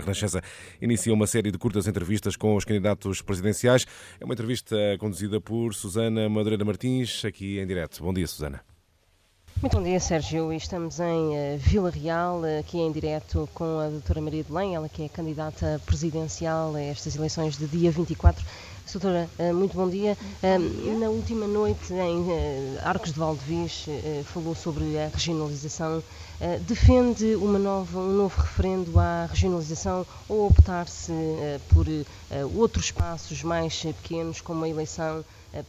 Renascença inicia uma série de curtas entrevistas com os candidatos presidenciais. É uma entrevista conduzida por Susana Madureira Martins, aqui em direto. Bom dia, Susana. Muito bom dia, Sérgio. Estamos em Vila Real, aqui em direto com a doutora Maria de Belém, ela que é candidata presidencial a estas eleições de dia 24. Doutora, muito bom dia. Na última noite, em Arcos de Valdevez, falou sobre a regionalização. Defende um novo referendo à regionalização ou optar-se por outros espaços mais pequenos, como a eleição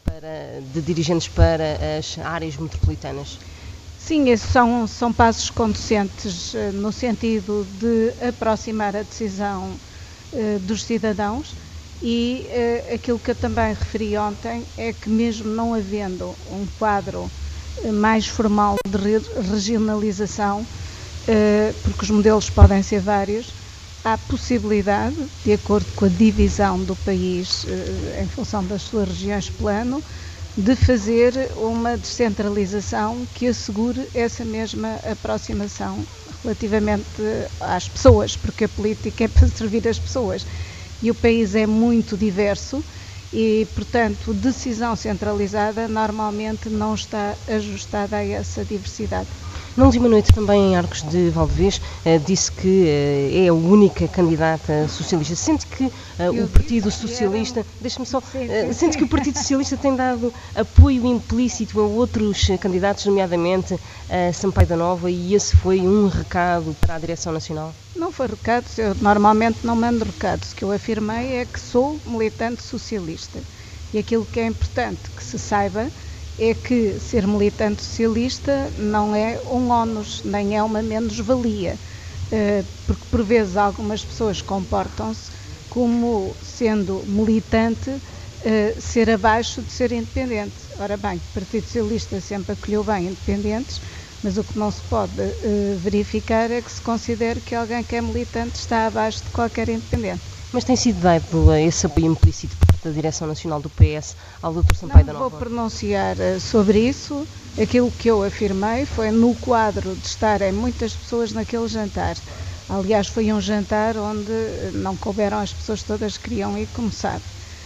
de dirigentes para as áreas metropolitanas? Sim, esses são passos conducentes no sentido de aproximar a decisão dos cidadãos e aquilo que eu também referi ontem é que mesmo não havendo um quadro mais formal de regionalização, porque os modelos podem ser vários, há possibilidade, de acordo com a divisão do país em função das suas regiões plano, de fazer uma descentralização que assegure essa mesma aproximação relativamente às pessoas, porque a política é para servir as pessoas e o país é muito diverso e, portanto, decisão centralizada normalmente não está ajustada a essa diversidade. Na última noite também em Arcos de Valdevez disse que é a única candidata socialista. Sente que o Partido Socialista, sente que o Partido Socialista tem dado apoio implícito a outros candidatos, nomeadamente a Sampaio da Nova, e esse foi um recado para a Direção Nacional? Não foi recado, eu normalmente não mando recados. O que eu afirmei é que sou militante socialista e aquilo que é importante que se saiba é que ser militante socialista não é um ónus, nem é uma menos-valia, porque por vezes algumas pessoas comportam-se como sendo militante ser abaixo de ser independente. Ora bem, o Partido Socialista sempre acolheu bem independentes, mas o que não se pode verificar é que se considere que alguém que é militante está abaixo de qualquer independente. Mas tem sido dado esse apoio implícito por parte da Direção Nacional do PS ao Dr. Sampaio da Nova? Não vou pronunciar sobre isso. Aquilo que eu afirmei foi no quadro de estarem muitas pessoas naquele jantar. Aliás, foi um jantar onde não couberam as pessoas todas que queriam ir, como sabe.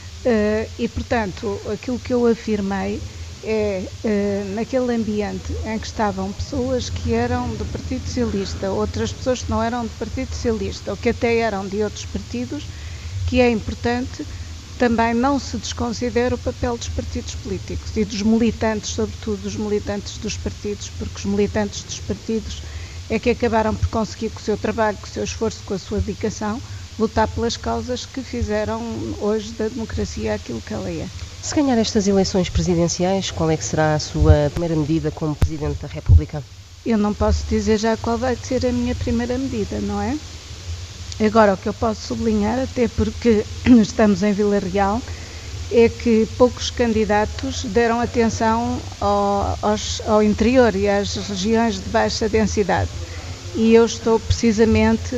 E, portanto, aquilo que eu afirmei é naquele ambiente em que estavam pessoas que eram do Partido Socialista, outras pessoas que não eram do Partido Socialista, ou que até eram de outros partidos, que é importante também não se desconsidera o papel dos partidos políticos e dos militantes, sobretudo dos militantes dos partidos, porque os militantes dos partidos é que acabaram por conseguir com o seu trabalho, com o seu esforço, com a sua dedicação, lutar pelas causas que fizeram hoje da democracia aquilo que ela é. Se ganhar estas eleições presidenciais, qual é que será a sua primeira medida como Presidente da República? Eu não posso dizer já qual vai ser a minha primeira medida, não é? Agora, o que eu posso sublinhar, até porque estamos em Vila Real, é que poucos candidatos deram atenção ao interior e às regiões de baixa densidade. E eu estou precisamente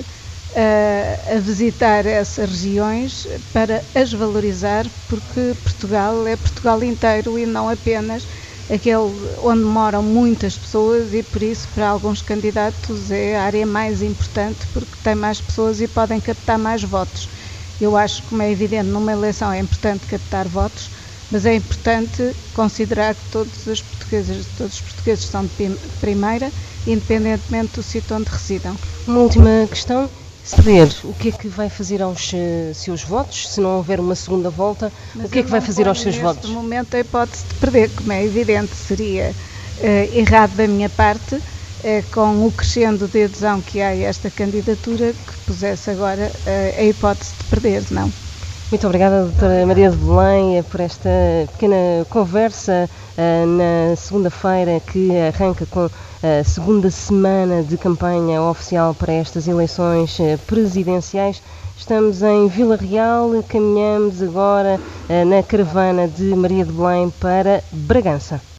a visitar essas regiões para as valorizar, porque Portugal é Portugal inteiro e não apenas aquele onde moram muitas pessoas, e por isso para alguns candidatos é a área mais importante porque tem mais pessoas e podem captar mais votos. Eu acho que, como é evidente, numa eleição é importante captar votos, mas é importante considerar que todos os portugueses são de primeira, independentemente do sítio onde residam. Uma última questão. Saber o que é que vai fazer aos seus votos, se não houver uma segunda volta, o que é que vai fazer aos seus votos? Neste momento a hipótese de perder, como é evidente, seria errado da minha parte, com o crescendo de adesão que há a esta candidatura, que pusesse agora a hipótese de perder, não. Muito obrigada, doutora Maria de Belém, por esta pequena conversa na segunda-feira, que arranca com a segunda semana de campanha oficial para estas eleições presidenciais. Estamos em Vila Real, caminhamos agora na caravana de Maria de Belém para Bragança.